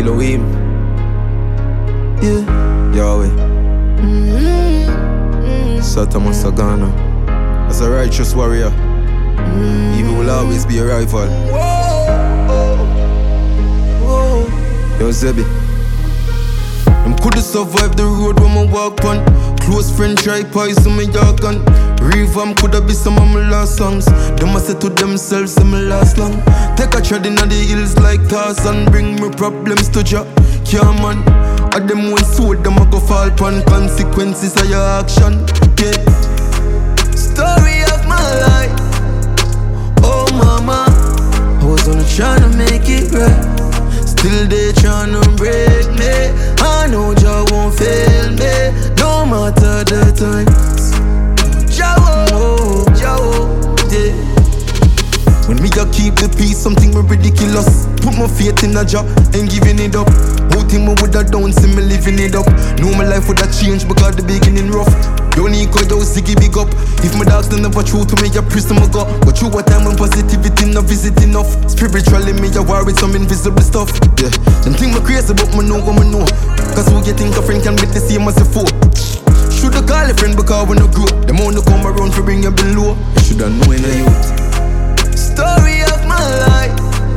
Elohim. Yeah. Yahweh. Satan Sagana. As a righteous warrior, evil will always be a rival. Yo, Zebi. Them coulda survived the road when I walk on. Close friend try poison me jargon. Revamp coulda be some of my last songs. Them a say to themselves, say me last long. Take a tread inna the hills like Tarzan. Bring me problems to Jah, yeah man. A them one sword, them a go fall pon consequences of your action. Yeah. Story of my life. Oh mama, I was only tryna make it right. Still they tryna break me. I know Jah won't fail me, no matter the times. Jah won't, yeah. When me a keep the peace, something me ridiculous. Put my faith in a Jah, ain't giving it up. Whole thing me woulda done, see me living it up. Know my life woulda changed because the beginning rough. Don't need cause yo Ziggy big up. If my dogs don't never true to me, a priest I go. Go through a time when positivity not visit enough. Spiritually me a war with some invisible stuff. Yeah, them think me crazy but me know what me know. Cause who you think a friend can be the same as a foe? Shoulda call a friend because we no grow. Them only come around for bring you below. You shoulda know in a youth. Story of my life.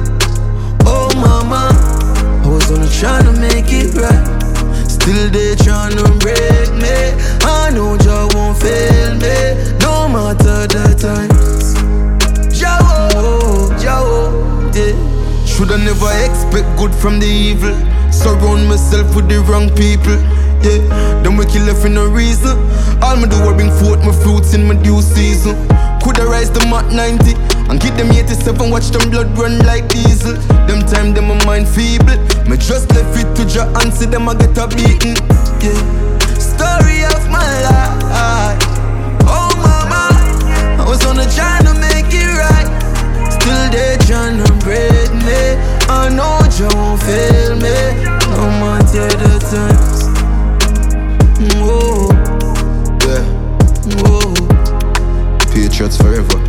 Oh mama, I was only tryna make it right. Still they tryna break me. I know Jah won't fail me, no matter the times. Jah won't, yeah. Shoulda never expect good from the evil. Surround myself with the wrong people. Yeah, them we kill for no reason. All me do is bring forth my fruits in my due season. Coulda rise them at 90 and give them 87. Watch them blood run like diesel. Them time them a mind feeble. Me just left it to Jah and see them a get a beating. Yeah, story of my life. Oh mama, I was on a tryna make it right. Still they tryna break me. I know Jah won't fail me, no matter the times. Whoa, yeah, whoa. Patriots forever.